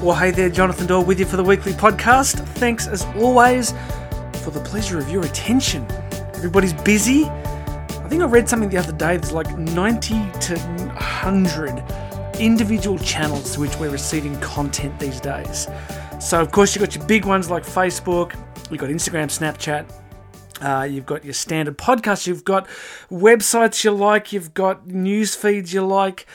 Well, hey there, Jonathan Doyle with you for the weekly podcast. Thanks, as always, for the pleasure of your attention. Everybody's busy. I think I read something the other day. There's like 90 to 100 individual channels to which we're receiving content these days. So, of course, you've got your big ones like Facebook, you've got Instagram, Snapchat, you've got your standard podcasts, you've got websites you like, you've got news feeds you like,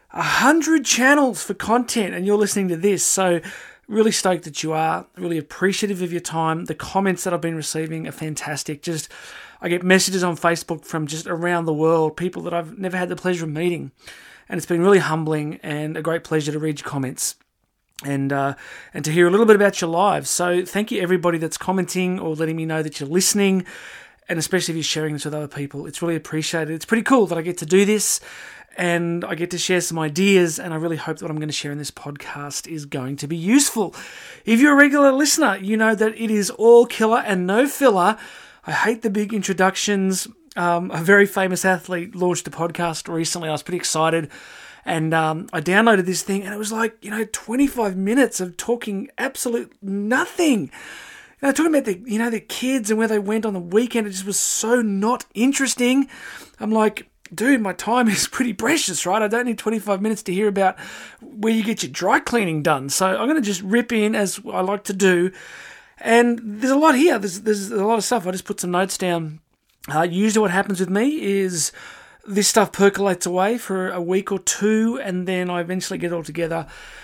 100 channels for content, and you're listening to this. So really stoked that you are, really appreciative of your time. The comments that I've been receiving are fantastic. I get messages on Facebook from just around the world, people that I've never had the pleasure of meeting. And it's been really humbling and a great pleasure to read your comments and to hear a little bit about your lives. So thank you everybody that's commenting or letting me know that you're listening, and especially if you're sharing this with other people. It's really appreciated. It's pretty cool that I get to do this and I get to share some ideas, and I really hope that what I'm going to share in this podcast is going to be useful. If you're a regular listener, you know that it is all killer and no filler. I hate the big introductions. A very famous athlete launched a podcast recently. I was pretty excited, and I downloaded this thing, and it was like, 25 minutes of talking absolute nothing. Talking about the kids and where they went on the weekend. It just was so not interesting. I'm like, dude, my time is pretty precious, right? I don't need 25 minutes to hear about where you get your dry cleaning done. So I'm going to just rip in, as I like to do. And there's a lot here. There's a lot of stuff. I just put some notes down. Usually what happens with me is this stuff percolates away for a week or two, and then I eventually get it all together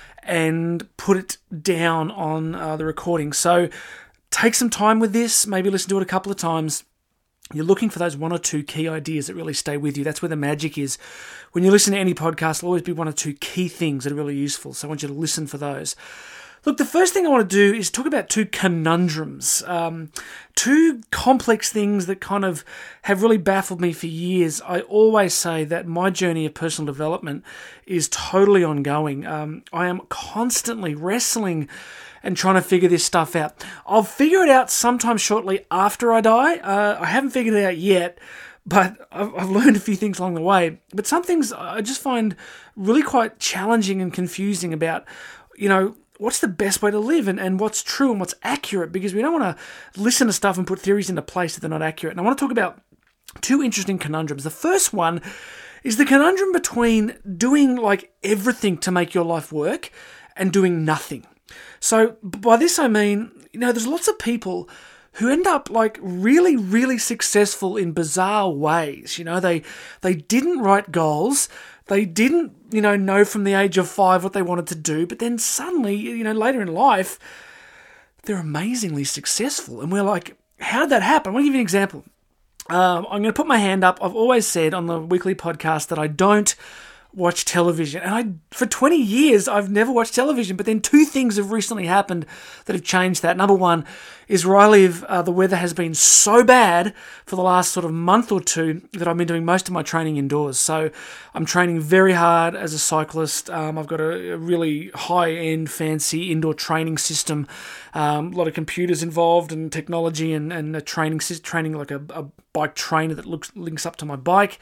and put it down on the recording. So take some time with this. Maybe listen to it a couple of times. You're looking for those one or two key ideas that really stay with you. That's where the magic is. When you listen to any podcast, there'll always be one or two key things that are really useful. So I want you to listen for those. Look, the first thing I want to do is talk about two conundrums, two complex things that kind of have really baffled me for years. I always say that my journey of personal development is totally ongoing. I am constantly wrestling and trying to figure this stuff out. I'll figure it out sometime shortly after I die. I haven't figured it out yet, but I've learned a few things along the way. But some things I just find really quite challenging and confusing about, what's the best way to live and what's true and what's accurate, because we don't want to listen to stuff and put theories into place that they're not accurate. And I want to talk about two interesting conundrums. The first one is the conundrum between doing like everything to make your life work and doing nothing. So by this I mean, there's lots of people who end up like really, really successful in bizarre ways. They didn't write goals. They didn't, know from the age of 5 what they wanted to do. But then suddenly, later in life, they're amazingly successful. And we're like, how did that happen? I want to give you an example. I'm going to put my hand up. I've always said on the weekly podcast that I don't watch television. And for 20 years, I've never watched television. But then two things have recently happened that have changed that. Number one is where I live, the weather has been so bad for the last sort of month or two that I've been doing most of my training indoors. So I'm training very hard as a cyclist. I've got a really high-end, fancy indoor training system. A lot of computers involved and technology and a training like a bike trainer that links up to my bike.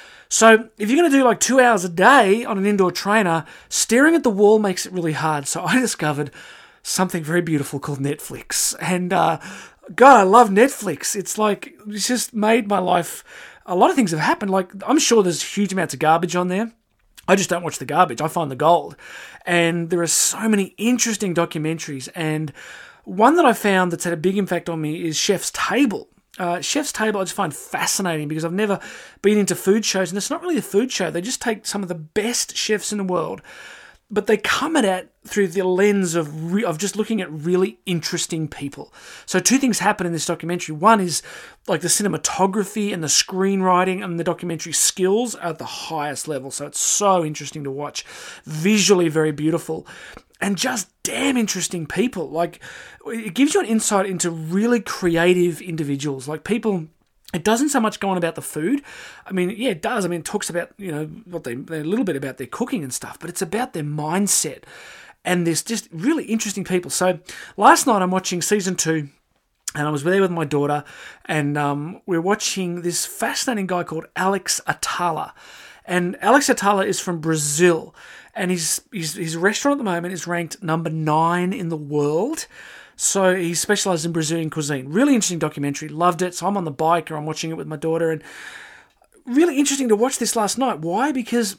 So if you're going to do like 2 hours a day on an indoor trainer, staring at the wall makes it really hard. So I discovered something very beautiful called Netflix. And God, I love Netflix. It's just made my life, a lot of things have happened. Like, I'm sure there's huge amounts of garbage on there. I just don't watch the garbage. I find the gold. And there are so many interesting documentaries. And one that I found that's had a big impact on me is Chef's Table. Chef's Table I just find fascinating because I've never been into food shows, and it's not really a food show. They just take some of the best chefs in the world, but they come at it through the lens of just looking at really interesting people. So two things happen in this documentary. One is like the cinematography and the screenwriting and the documentary skills are at the highest level. So it's so interesting to watch. Visually very beautiful. And just damn interesting people. Like, it gives you an insight into really creative individuals. Like people, it doesn't so much go on about the food. I mean, yeah, it does. I mean, it talks about, what a little bit about their cooking and stuff, but it's about their mindset. And there's just really interesting people. So last night I'm watching season 2, and I was there with my daughter, and we're watching this fascinating guy called Alex Atala. And Alex Atala is from Brazil, and his restaurant at the moment is ranked number 9 in the world. So he specializes in Brazilian cuisine. Really interesting documentary. Loved it. So I'm on the bike or I'm watching it with my daughter, and really interesting to watch this last night. Why? Because,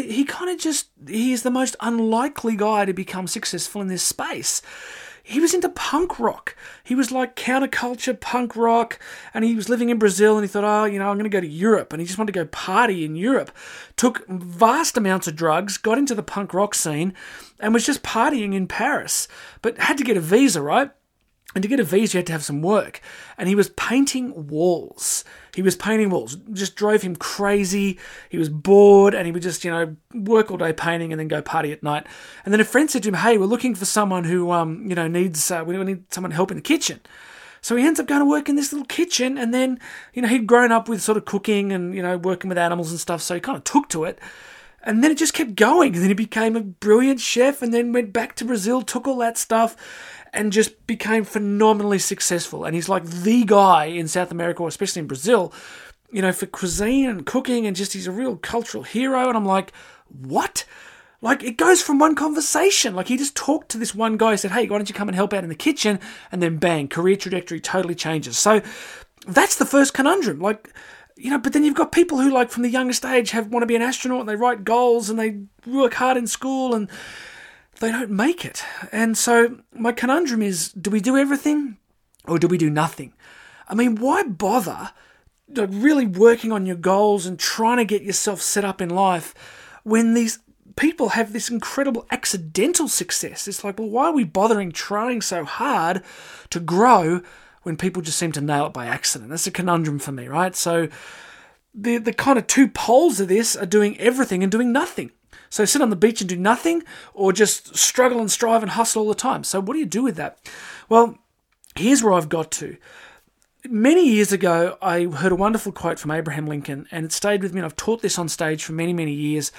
he's the most unlikely guy to become successful in this space. He was into punk rock. He was like counterculture punk rock, and he was living in Brazil, and he thought, I'm going to go to Europe, and he just wanted to go party in Europe. Took vast amounts of drugs, got into the punk rock scene, and was just partying in Paris, but had to get a visa, right? And to get a visa, you had to have some work. And he was painting walls. Just drove him crazy. He was bored, and he would just, work all day painting and then go party at night. And then a friend said to him, hey, we're looking for someone who, needs, we need someone to help in the kitchen. So he ends up going to work in this little kitchen, and then, he'd grown up with sort of cooking and, working with animals and stuff, so he kind of took to it. And then it just kept going, and then he became a brilliant chef, and then went back to Brazil, took all that stuff, and just became phenomenally successful. And he's like the guy in South America, especially in Brazil, for cuisine and cooking, and just he's a real cultural hero. And I'm like, what? Like, it goes from one conversation. Like, he just talked to this one guy, said, hey, why don't you come and help out in the kitchen? And then bang, career trajectory totally changes. So that's the first conundrum. Like, but then you've got people who, like, from the youngest age want to be an astronaut, and they write goals, and they work hard in school, and they don't make it. And so my conundrum is, do we do everything or do we do nothing? I mean, why bother really working on your goals and trying to get yourself set up in life when these people have this incredible accidental success? It's like, well, why are we bothering trying so hard to grow when people just seem to nail it by accident? That's a conundrum for me, right? So the kind of two poles of this are doing everything and doing nothing. So sit on the beach and do nothing, or just struggle and strive and hustle all the time. So what do you do with that? Well, here's where I've got to. Many years ago, I heard a wonderful quote from Abraham Lincoln, and it stayed with me, and I've taught this on stage for many, many years.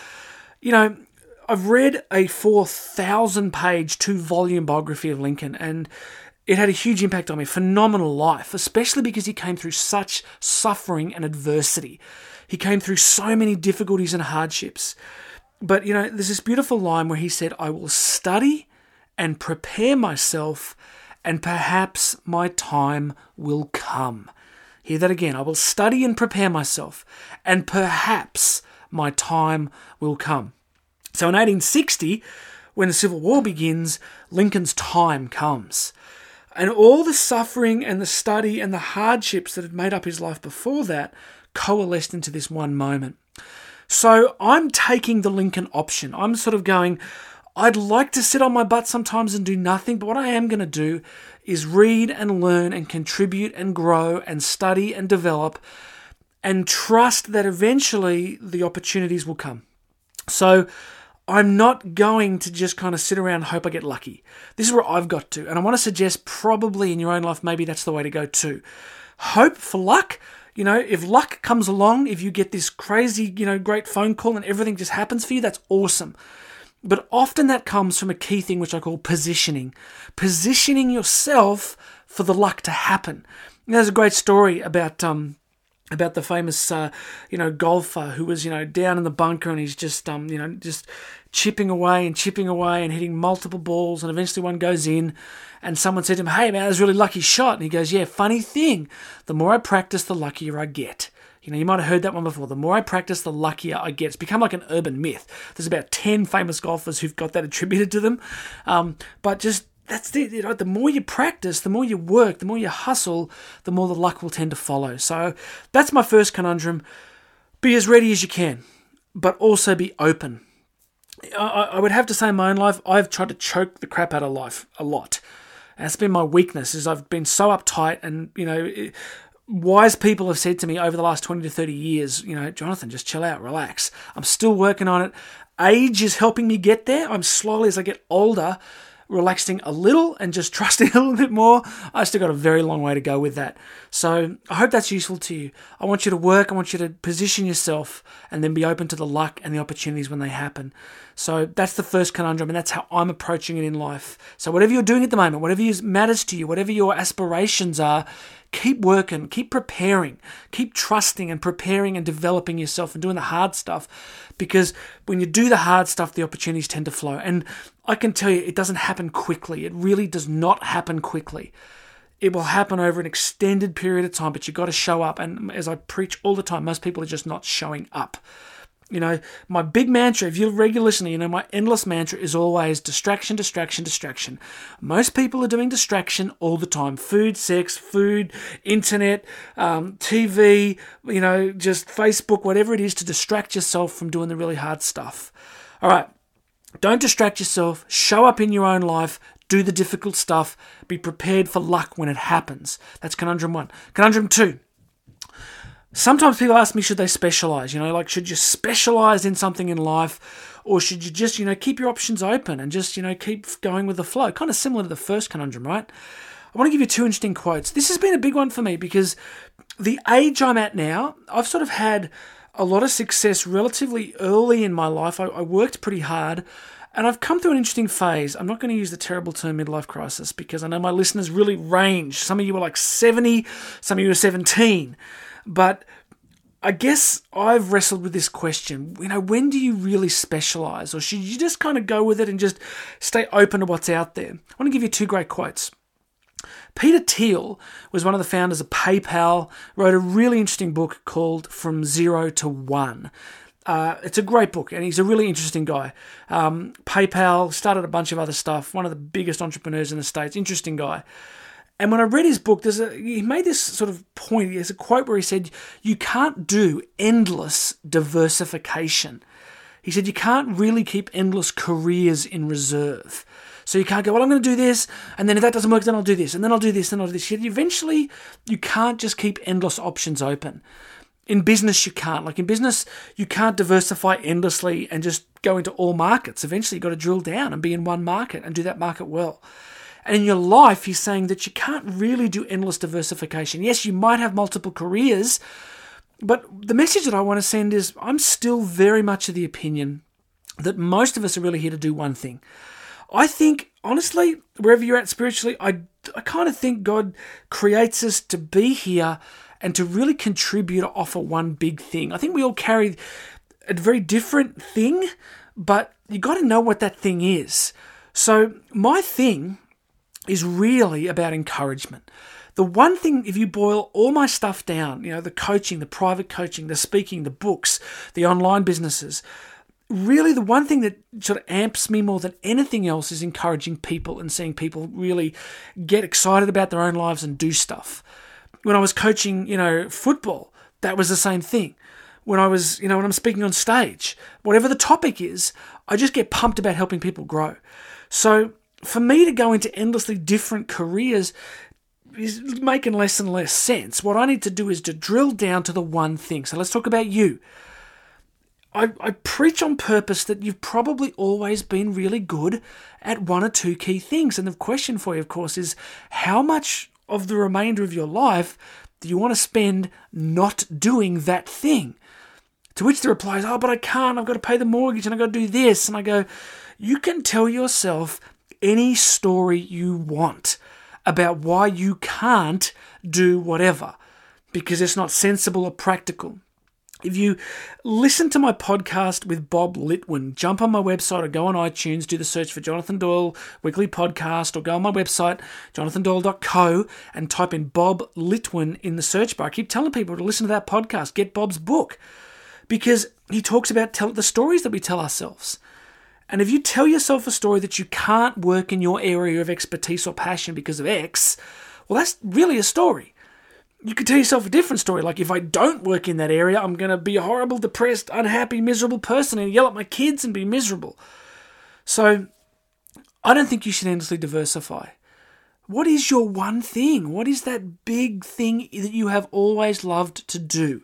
I've read a 4,000-page, 2-volume biography of Lincoln, and it had a huge impact on me. Phenomenal life, especially because he came through such suffering and adversity. He came through so many difficulties and hardships. But, there's this beautiful line where he said, I will study and prepare myself, and perhaps my time will come. Hear that again. I will study and prepare myself, and perhaps my time will come. So in 1860, when the Civil War begins, Lincoln's time comes. And all the suffering and the study and the hardships that had made up his life before that coalesced into this one moment. So I'm taking the Lincoln option. I'm sort of going, I'd like to sit on my butt sometimes and do nothing, but what I am going to do is read and learn and contribute and grow and study and develop and trust that eventually the opportunities will come. So I'm not going to just kind of sit around and hope I get lucky. This is where I've got to. And I want to suggest probably in your own life, maybe that's the way to go too. Hope for luck. If luck comes along, if you get this crazy, great phone call and everything just happens for you, that's awesome. But often that comes from a key thing which I call positioning. Positioning yourself for the luck to happen. There's a great story about the famous, golfer who was, down in the bunker, and he's just chipping away and hitting multiple balls, and eventually one goes in, and someone said to him, hey man, that was a really lucky shot. And he goes, yeah, funny thing, the more I practice, the luckier I get. You might have heard that one before. The more I practice, the luckier I get. It's become like an urban myth. There's about 10 famous golfers who've got that attributed to them. But just, that's it. The more you practice, the more you work, the more you hustle, the more the luck will tend to follow. So that's my first conundrum. Be as ready as you can, but also be open. I would have to say in my own life, I've tried to choke the crap out of life a lot. And it's been my weakness, is I've been so uptight, and, wise people have said to me over the last 20 to 30 years, Jonathan, just chill out, relax. I'm still working on it. Age is helping me get there. I'm slowly, as I get older, relaxing a little and just trusting a little bit more. I still got a very long way to go with that. So I hope that's useful to you. I want you to work. I want you to position yourself and then be open to the luck and the opportunities when they happen. So that's the first conundrum, and that's how I'm approaching it in life. So whatever you're doing at the moment, whatever matters to you, whatever your aspirations are, keep working, keep preparing, keep trusting and preparing and developing yourself and doing the hard stuff, because when you do the hard stuff, the opportunities tend to flow. And I can tell you, it doesn't happen quickly. It really does not happen quickly. It will happen over an extended period of time, but you've got to show up. And as I preach all the time, most people are just not showing up. You know, my big mantra, if you're a regular listener, you know, my endless mantra is always distraction, distraction, distraction. Most people are doing distraction all the time. Food, sex, internet, TV, you know, just Facebook, whatever it is to distract yourself from doing the really hard stuff. All right, don't distract yourself. Show up in your own life. Do the difficult stuff. Be prepared for luck when it happens. That's conundrum 1. Conundrum 2. Sometimes people ask me, should they specialize? You know, like, should you specialize in something in life, or should you just, you know, keep your options open and just, you know, keep going with the flow? Kind of similar to the first conundrum, right? I want to give you 2 interesting quotes. This has been a big one for me because the age I'm at now, I've sort of had a lot of success relatively early in my life. I worked pretty hard, and I've come through an interesting phase. I'm not going to use the terrible term midlife crisis because I know my listeners really range. Some of you were like 70, some of you were 17. But I guess I've wrestled with this question, you know, when do you really specialize? Or should you just kind of go with it and just stay open to what's out there? I want to give you 2 great quotes. Peter Thiel was one of the founders of PayPal, wrote a really interesting book called From Zero to One. It's a great book, and he's a really interesting guy. PayPal, started a bunch of other stuff, one of the biggest entrepreneurs in the States, interesting guy. And when I read his book, he made this sort of point. There's a quote where he said, you can't do endless diversification. He said, you can't really keep endless careers in reserve. So you can't go, well, I'm going to do this, and then if that doesn't work, then I'll do this, and then I'll do this, and I'll do this. Eventually, you can't just keep endless options open. In business, you can't. Like in business, you can't diversify endlessly and just go into all markets. Eventually, you've got to drill down and be in one market and do that market well. And in your life, he's saying that you can't really do endless diversification. Yes, you might have multiple careers, but the message that I want to send is I'm still very much of the opinion that most of us are really here to do one thing. I think, honestly, wherever you're at spiritually, I kind of think God creates us to be here and to really contribute or offer one big thing. I think we all carry a very different thing, but you got to know what that thing is. So my thing is really about encouragement. The one thing, if you boil all my stuff down, you know, the coaching, the private coaching, the speaking, the books, the online businesses, really the one thing that sort of amps me more than anything else is encouraging people and seeing people really get excited about their own lives and do stuff. When I was coaching, you know, football, that was the same thing. When I was, you know, when I'm speaking on stage, whatever the topic is, I just get pumped about helping people grow. So for me to go into endlessly different careers is making less and less sense. What I need to do is to drill down to the one thing. So let's talk about you. I preach on purpose that you've probably always been really good at 1 or 2 key things. And the question for you, of course, is how much of the remainder of your life do you want to spend not doing that thing? To which the reply is, oh, but I can't. I've got to pay the mortgage and I've got to do this. And I go, you can tell yourself any story you want about why you can't do whatever because it's not sensible or practical. If you listen to my podcast with Bob Litwin, jump on my website or go on iTunes, do the search for Jonathan Doyle Weekly Podcast, or go on my website, jonathandoyle.co, and type in Bob Litwin in the search bar. I keep telling people to listen to that podcast, get Bob's book, because he talks about the stories that we tell ourselves. And if you tell yourself a story that you can't work in your area of expertise or passion because of X, well, that's really a story. You could tell yourself a different story, like if I don't work in that area, I'm going to be a horrible, depressed, unhappy, miserable person and yell at my kids and be miserable. So I don't think you should endlessly diversify. What is your one thing? What is that big thing that you have always loved to do?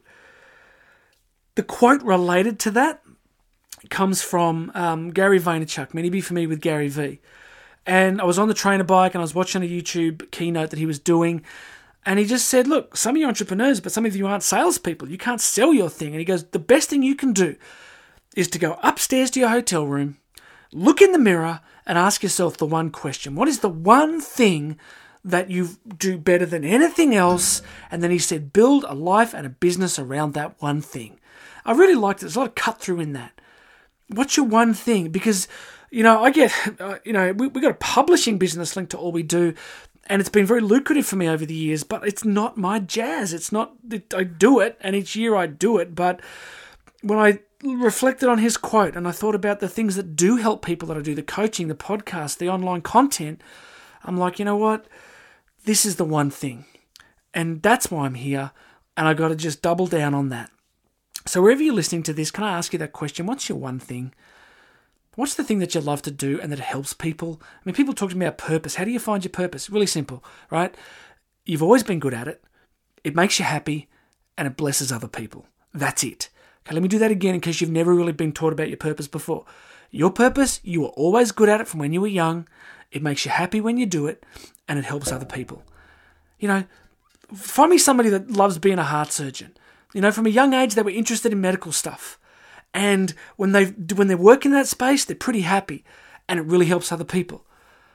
The quote related to that comes from Gary Vaynerchuk. Many of you are familiar with Gary V. And I was on the trainer bike and I was watching a YouTube keynote that he was doing. And he just said, look, some of you are entrepreneurs, but some of you aren't salespeople. You can't sell your thing. And he goes, the best thing you can do is to go upstairs to your hotel room, look in the mirror, and ask yourself the one question. What is the one thing that you do better than anything else. And then he said, build a life and a business around that one thing. I really liked it. There's a lot of cut through in that. What's your one thing? Because, I get, we got a publishing business linked to all we do, and it's been very lucrative for me over the years, but it's not my jazz. It's not, I do it, and each year I do it, but when I reflected on his quote and I thought about the things that do help people that I do, the coaching, the podcast, the online content, I'm like, you know what? This is the one thing. And that's why I'm here, and I got to just double down on that. So wherever you're listening to this, can I ask you that question? What's your one thing? What's the thing that you love to do and that helps people? I mean, people talk to me about purpose. How do you find your purpose? Really simple, right? You've always been good at it. It makes you happy, and it blesses other people. That's it. Okay, let me do that again in case you've never really been taught about your purpose before. Your purpose, you were always good at it from when you were young. It makes you happy when you do it, and it helps other people. Find me somebody that loves being a heart surgeon. From a young age, they were interested in medical stuff. And when they work in that space, they're pretty happy. And it really helps other people.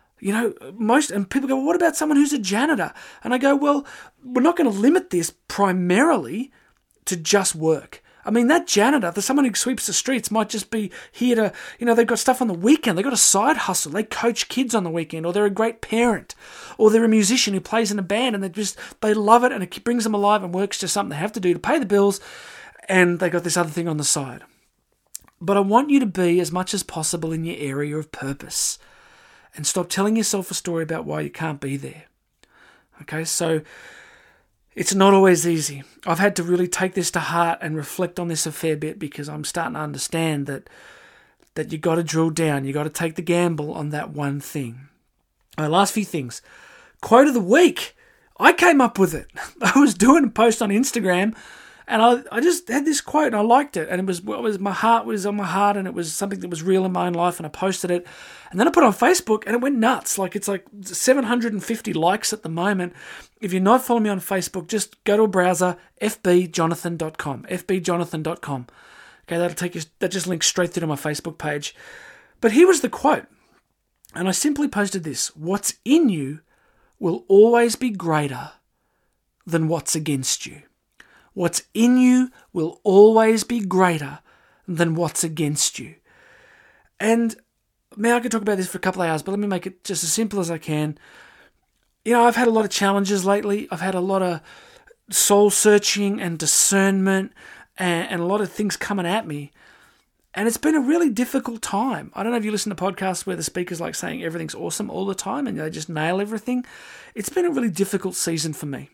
And people go, well, what about someone who's a janitor? And I go, well, we're not going to limit this primarily to just work. I mean, that janitor, someone who sweeps the streets might just be here to, they've got stuff on the weekend. They've got a side hustle. They coach kids on the weekend, or they're a great parent, or they're a musician who plays in a band, and they love it, and it brings them alive, and work's just something they have to do to pay the bills, and they got this other thing on the side. But I want you to be as much as possible in your area of purpose, and stop telling yourself a story about why you can't be there. Okay, so it's not always easy. I've had to really take this to heart and reflect on this a fair bit, because I'm starting to understand that you got to drill down. You got to take the gamble on that one thing. Last few things. Quote of the week. I came up with it. I was doing a post on Instagram, and I just had this quote, and I liked it. And it was my heart was on my heart, and it was something that was real in my own life, and I posted it. And then I put it on Facebook, and it went nuts. It's like 750 likes at the moment. If you're not following me on Facebook, just go to a browser, fbjonathan.com, fbjonathan.com. Okay, that just links straight through to my Facebook page. But here was the quote, and I simply posted this: what's in you will always be greater than what's against you. What's in you will always be greater than what's against you. And man, I could talk about this for a couple of hours, but let me make it just as simple as I can. I've had a lot of challenges lately. I've had a lot of soul searching and discernment and a lot of things coming at me. And it's been a really difficult time. I don't know if you listen to podcasts where the speaker's like saying everything's awesome all the time and they just nail everything. It's been a really difficult season for me.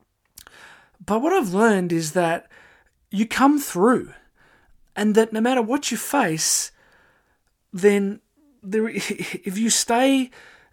But what I've learned is that you come through, and that no matter what you face, then if you stay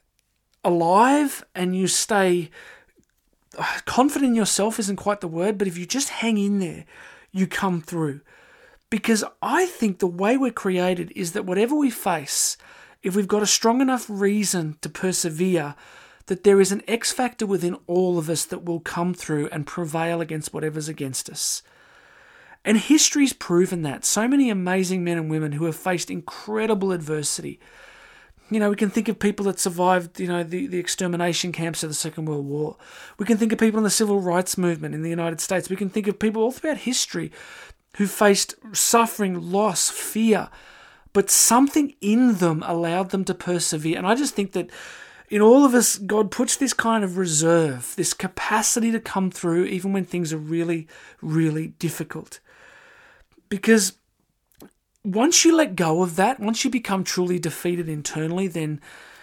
alive and you stay confident in yourself isn't quite the word, but if you just hang in there, you come through. Because I think the way we're created is that whatever we face, if we've got a strong enough reason to persevere, that there is an X factor within all of us that will come through and prevail against whatever's against us. And history's proven that. So many amazing men and women who have faced incredible adversity. We can think of people that survived, the extermination camps of the Second World War. We can think of people in the civil rights movement in the United States. We can think of people all throughout history who faced suffering, loss, fear, but something in them allowed them to persevere. And I just think that in all of us, God puts this kind of reserve, this capacity to come through even when things are really, really difficult. Because once you let go of that, once you become truly defeated internally, then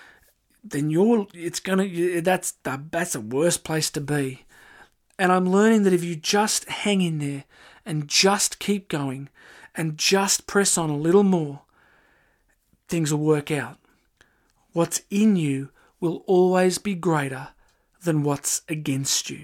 that's the worst place to be. And I'm learning that if you just hang in there and just keep going and just press on a little more, things will work out. What's in you will always be greater than what's against you.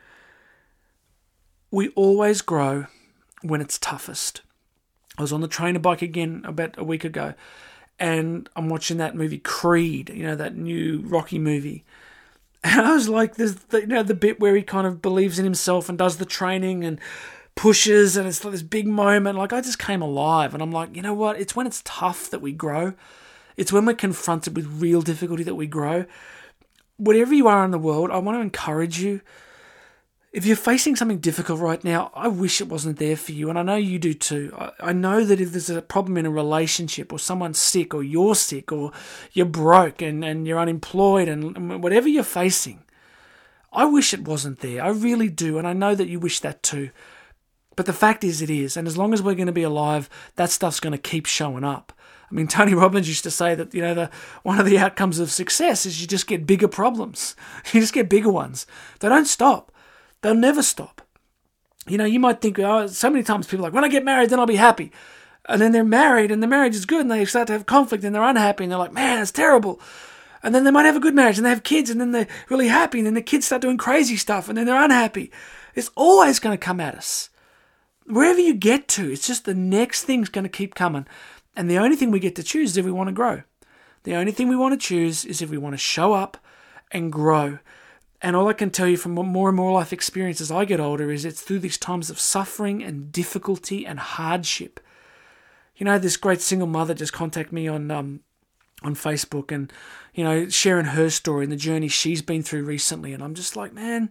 We always grow when it's toughest. I was on the trainer bike again about a week ago, and I'm watching that movie Creed, that new Rocky movie. And I was like, there's the bit where he kind of believes in himself and does the training and pushes, and it's like this big moment. Like, I just came alive, and I'm like, you know what? It's when it's tough that we grow. It's when we're confronted with real difficulty that we grow. whatever you are in the world, I want to encourage you. If you're facing something difficult right now, I wish it wasn't there for you, and I know you do too. I know that if there's a problem in a relationship, or someone's sick, or you're sick, or you're broke and you're unemployed, and whatever you're facing, I wish it wasn't there. I really do, and I know that you wish that too. But the fact is, it is, and as long as we're going to be alive, that stuff's going to keep showing up. I mean, Tony Robbins used to say that, one of the outcomes of success is you just get bigger problems. You just get bigger ones. They don't stop. They'll never stop. You might think, so many times people are like, when I get married, then I'll be happy. And then they're married, and the marriage is good, and they start to have conflict, and they're unhappy, and they're like, man, it's terrible. And then they might have a good marriage, and they have kids, and then they're really happy, and then the kids start doing crazy stuff, and then they're unhappy. It's always going to come at us. Wherever you get to, it's just the next thing's going to keep coming. And the only thing we get to choose is if we want to grow. The only thing we want to choose is if we want to show up and grow. And all I can tell you from more and more life experience as I get older is it's through these times of suffering and difficulty and hardship. This great single mother just contacted me on Facebook and, sharing her story and the journey she's been through recently. And I'm just like, man,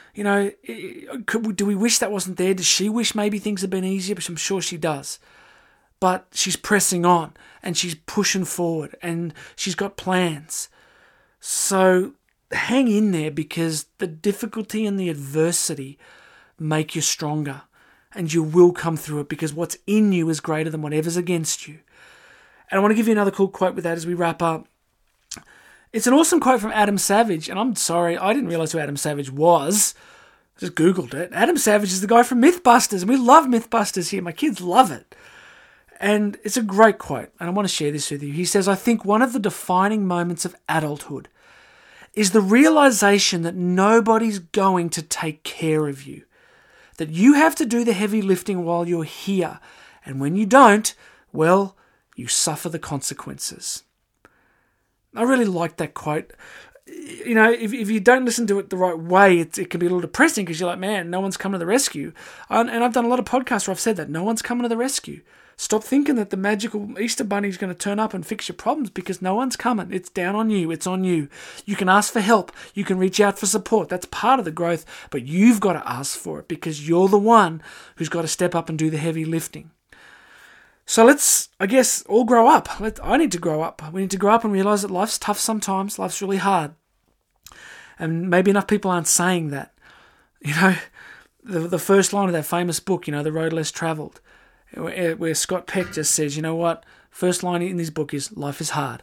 do we wish that wasn't there? Does she wish maybe things had been easier? But I'm sure she does. But she's pressing on and she's pushing forward and she's got plans. So hang in there, because the difficulty and the adversity make you stronger, and you will come through it, because what's in you is greater than whatever's against you. And I want to give you another cool quote with that as we wrap up. It's an awesome quote from Adam Savage, and I'm sorry, I didn't realize who Adam Savage was. I just Googled it. Adam Savage is the guy from Mythbusters, and we love Mythbusters here. My kids love it. And it's a great quote, and I want to share this with you. He says, I think one of the defining moments of adulthood is the realization that nobody's going to take care of you. That you have to do the heavy lifting while you're here. And when you don't, well, you suffer the consequences. I really like that quote. If you don't listen to it the right way, it can be a little depressing, because you're like, man, no one's coming to the rescue. And I've done a lot of podcasts where I've said that. No one's coming to the rescue. Stop thinking that the magical Easter bunny is going to turn up and fix your problems, because no one's coming. It's down on you. It's on you. You can ask for help. You can reach out for support. That's part of the growth, but you've got to ask for it, because you're the one who's got to step up and do the heavy lifting. So let's, I guess, all grow up. I need to grow up. We need to grow up and realize that life's tough sometimes. Life's really hard. And maybe enough people aren't saying that. The first line of that famous book, The Road Less Travelled, where Scott Peck just says, you know what? First line in this book is, life is hard.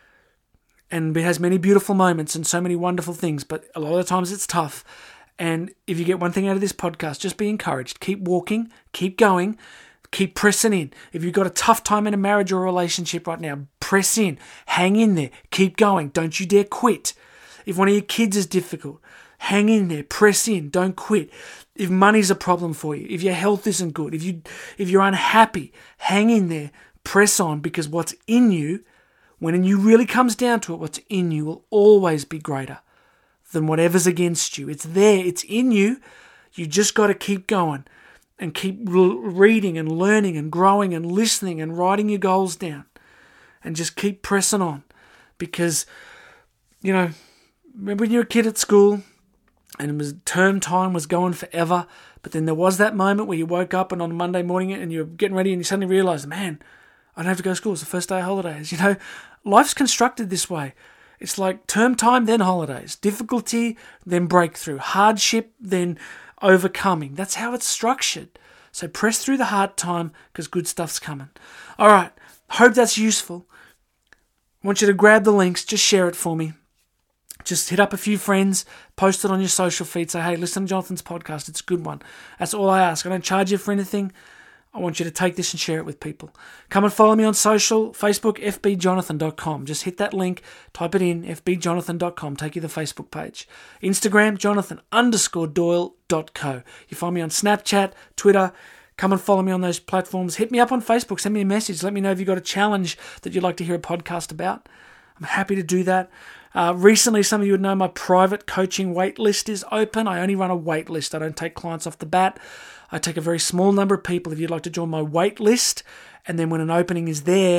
And it has many beautiful moments and so many wonderful things, but a lot of the times it's tough. And if you get one thing out of this podcast, just be encouraged. Keep walking, keep going, keep pressing in. If you've got a tough time in a marriage or a relationship right now, press in, hang in there, keep going. Don't you dare quit. If one of your kids is difficult, hang in there, press in, don't quit. If money's a problem for you, if your health isn't good, if you're unhappy, hang in there, press on, because what's in you, when you really comes down to it, what's in you will always be greater than whatever's against you. It's there, it's in you. You just got to keep going and keep reading and learning and growing and listening and writing your goals down, and just keep pressing on, because, remember when you were a kid at school, and it was term time was going forever, but then there was that moment where you woke up and on a Monday morning and you're getting ready and you suddenly realised, man, I don't have to go to school. It's the first day of holidays. Life's constructed this way. It's like term time, then holidays. Difficulty, then breakthrough. Hardship, then overcoming. That's how it's structured. So press through the hard time, because good stuff's coming. All right. Hope that's useful. I want you to grab the links. Just share it for me. Just hit up a few friends, post it on your social feed, say, hey, listen to Jonathan's podcast, it's a good one. That's all I ask. I don't charge you for anything. I want you to take this and share it with people. Come and follow me on social, Facebook, fbjonathan.com. Just hit that link, type it in, fbjonathan.com, take you to the Facebook page. Instagram, Jonathan_Doyle.co. You find me on Snapchat, Twitter. Come and follow me on those platforms. Hit me up on Facebook, send me a message. Let me know if you've got a challenge that you'd like to hear a podcast about. I'm happy to do that. Recently, some of you would know my private coaching wait list is open. I only run a wait list. I don't take clients off the bat. I take a very small number of people. If you'd like to join my wait list, and then when an opening is there,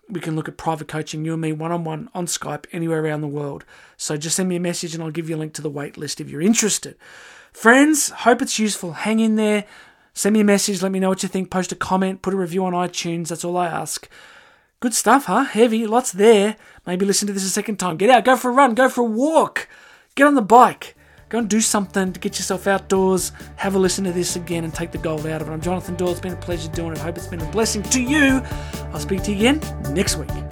we can look at private coaching, you and me, one-on-one, on Skype, anywhere around the world. So just send me a message and I'll give you a link to the wait list if you're interested. Friends, hope it's useful. Hang in there. Send me a message. Let me know what you think. Post a comment. Put a review on iTunes. That's all I ask. Good stuff, huh? Heavy. Lots there. Maybe listen to this a second time. Get out. Go for a run. Go for a walk. Get on the bike. Go and do something to get yourself outdoors. Have a listen to this again and take the gold out of it. I'm Jonathan Doyle. It's been a pleasure doing it. I hope it's been a blessing to you. I'll speak to you again next week.